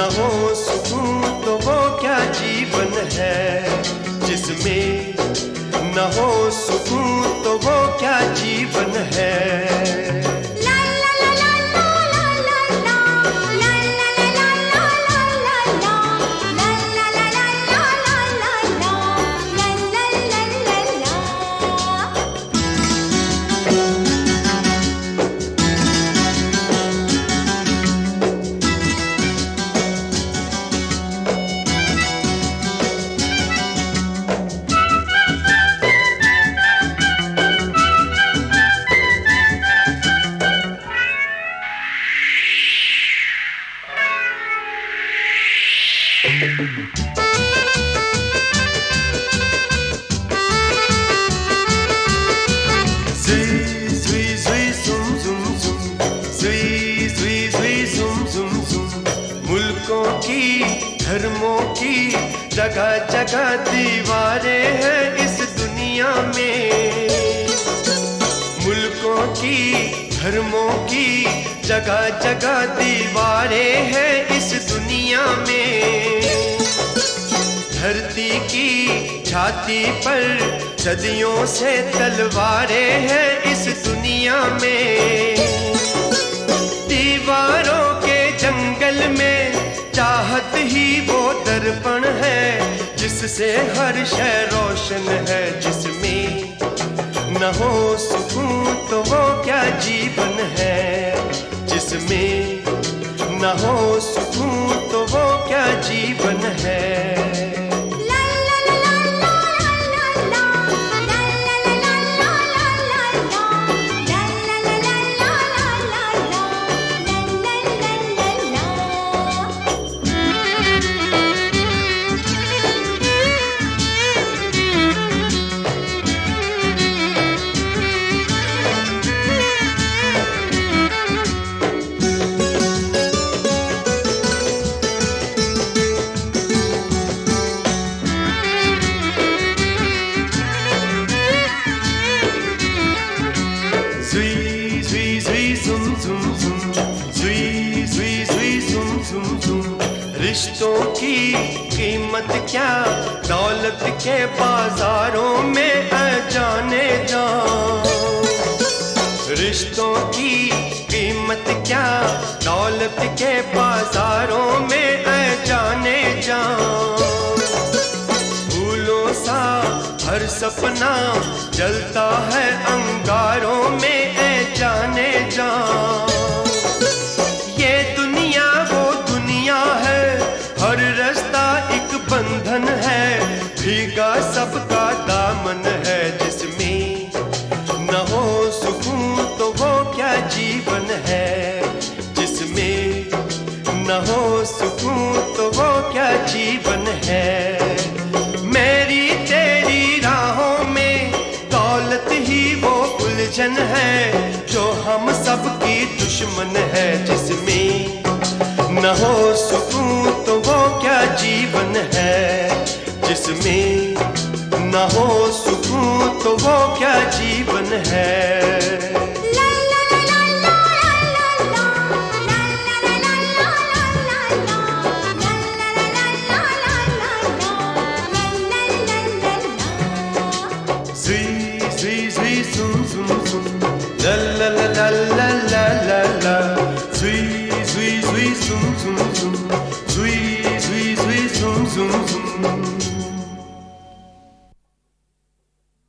न हो सुकून तो वो क्या जीवन है, जिसमें न हो सुकून तो वो क्या जीवन है। मुल्कों की धर्मों की जगह जगह दीवारें हैं इस दुनिया में। मुल्कों की धर्मों की जगह जगह दीवारें हैं इस दुनिया में। धरती की छाती पर सदियों से तलवारें हैं इस दुनिया में। दीवारों के जंगल में चाहत ही वो दर्पण है, जिससे हर शय रोशन है। जिसमें न हो सुकून तो वो क्या जीवन है, जिसमें न हो सुकून तो वो क्या जीवन है। रिश्तों की कीमत क्या दौलत के बाजारों में अजाने जा। रिश्तों की कीमत क्या दौलत के बाजारों में अजाने जा। फूलों सा हर सपना जलता है अंगारों में अजाने जा। ये दुनिया वो दुनिया है, हर रास्ता एक बंधन है। भीगा सबका दामन है, जिसमें न हो सुकून तो वो क्या जीवन है। जिसमें न हो सुकून तो वो क्या जीवन है। मेरी तेरी राहों में दौलत ही वो उलझन है, जो हम सबकी दुश्मन है। जिसमें न हो सुकून तो वो क्या जीवन है, जिसमें न हो सुकून तो वो क्या जीवन है। La la la la la la la la, zui zui zui zum zum zum.